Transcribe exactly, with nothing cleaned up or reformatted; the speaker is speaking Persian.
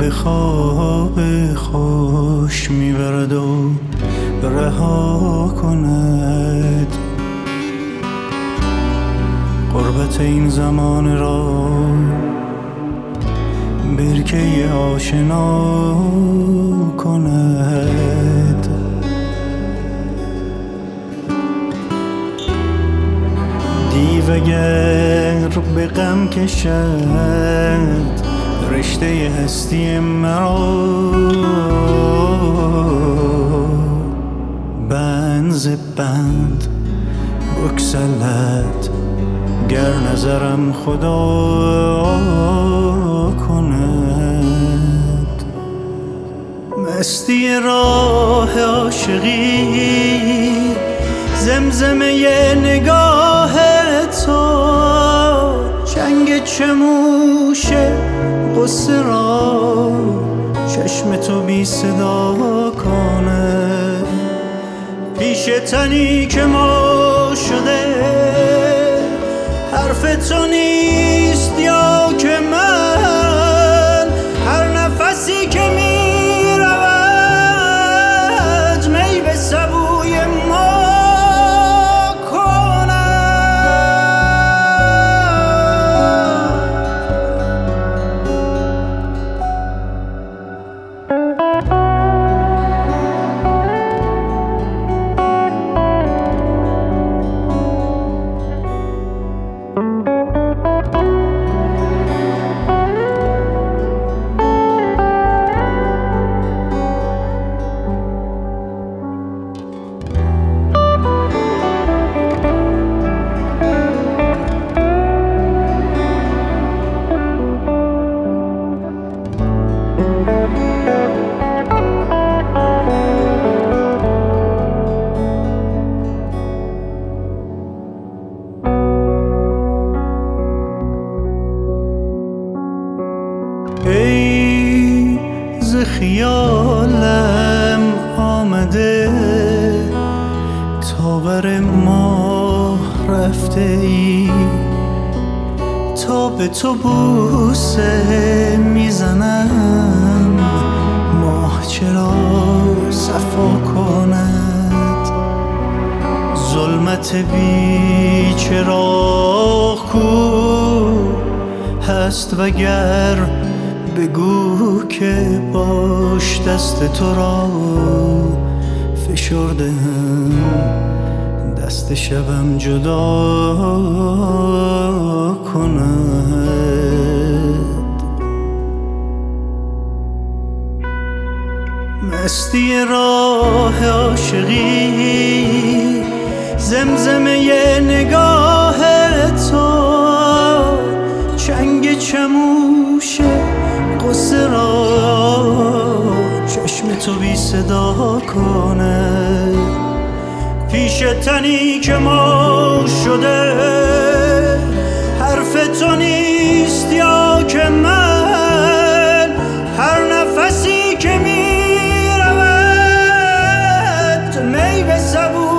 به خواب خوش میبرد و رها کند. غربت این زمان را برکه آشنا کند. دیو اگر به غم کشد رشته هستی مرا، بند ز بند بگسلد گر نظرم خدا کند. مستی راه عاشقی زمزمه نگاه تو، چنگ چموش قصه را چشم تو بی صدا کنه. پیش تنی که ما شده حرف تو نیست یا که من هر نفسی که می رود می به سبوی ما ای ز خیالم آمده تا بر ماه رفته ای، تا به تو بوسه میزنم ماه چرا صفا کند. ظلمت بی چراغ کو هست وگر بگو که باش دست تو را فشردم دست شبم جدا کند. مستی راه عاشقی زمزمه نگاه تو، چنگ چموش قصه را چشم تو بی صدا کنه. پیش تنی که ما شده حرف تو نیست یا که من هر نفسی که می رود می به سبو